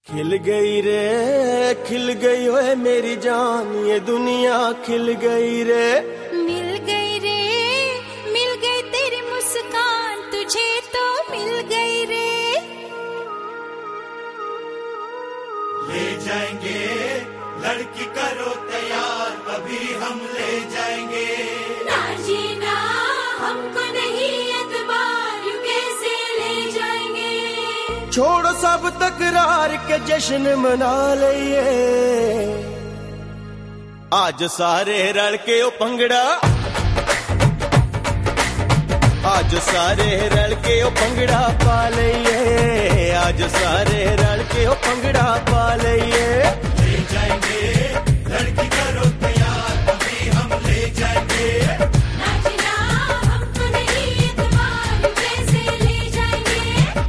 खिल गई रे खिल गई ओए मेरी जान, ये दुनिया खिल गई रे। मिल गई रे मिल गई तेरी मुस्कान, तुझे तो मिल गई रे। ले जाएंगे लड़की करो तैयार, अभी हम ले जाएंगे। ना जीना हमको नहीं एतबार, यूं कैसे ले जाएंगे। छोड़ो सब तकरार के जश्न मना लिए, आज सारे रल के ओ पंगड़ा, आज सारे रल के ओ पंगड़ा पा लिए, आज सारे रल के ओ पंगड़ा पा लिए। ले जाएंगे लड़की करो तैयार, अभी हम ले जाएंगे। ना जीना हमको नहीं एतबार, यूं कैसे ले जाएंगे।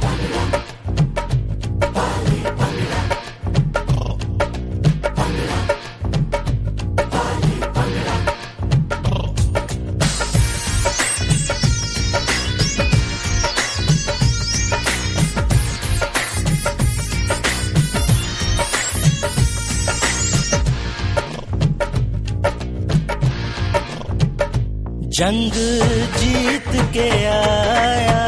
जंग जीत के आया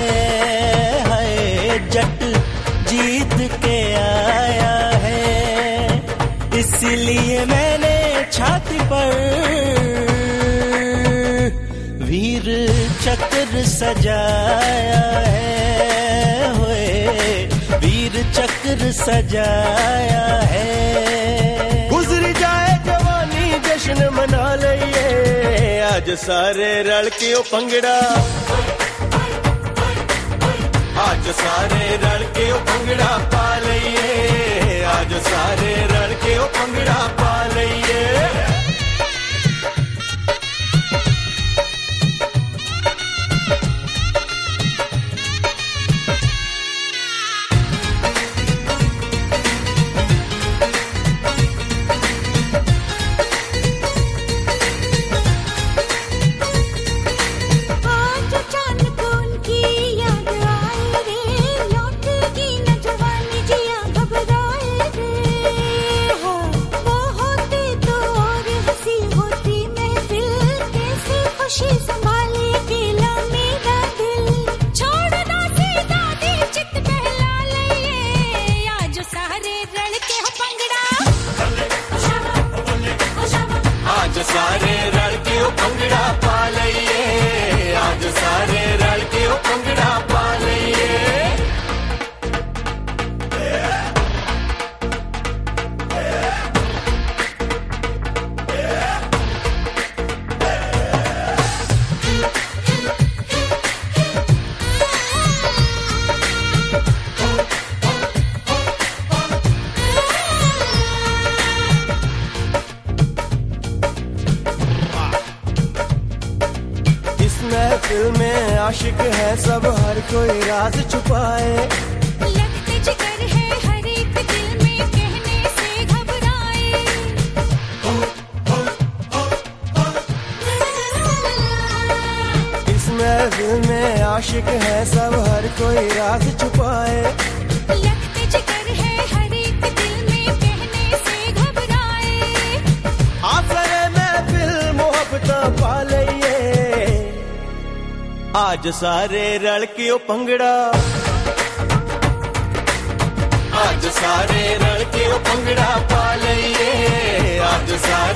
है, जट जीत के आया है, इसलिए मैंने छाती पर वीर चक्र सजाया है, होए वीर चक्र सजाया है। गुजर जाए जवानी जश्न मना लिए, आज सारे रल के ओ पंगड़ा, आज सारे रल के ओ पंगड़ा पा लिए, आज सारे रल के ओ पंगड़ा पा लिए। सारे रल के ओ पंगड़ा पा लिए, आज सारे रल के ओ पंगड़ा पा लिए। महफिल में आशिक है सब, हर कोई राज छुपाए, लगते जिगर है हर एक दिल में, कहने से घबराए। इस महफिल में आशिक है सब, हर कोई राज छुपाए, लगते जिगर है हर एक दिल में, कहने से घबराए। आसरे महफिल मोहब्बत पा लिए, आज सारे रल के ओ पंगड़ा, आज सारे रल के ओ पंगड़ा पा लिए, आज सारे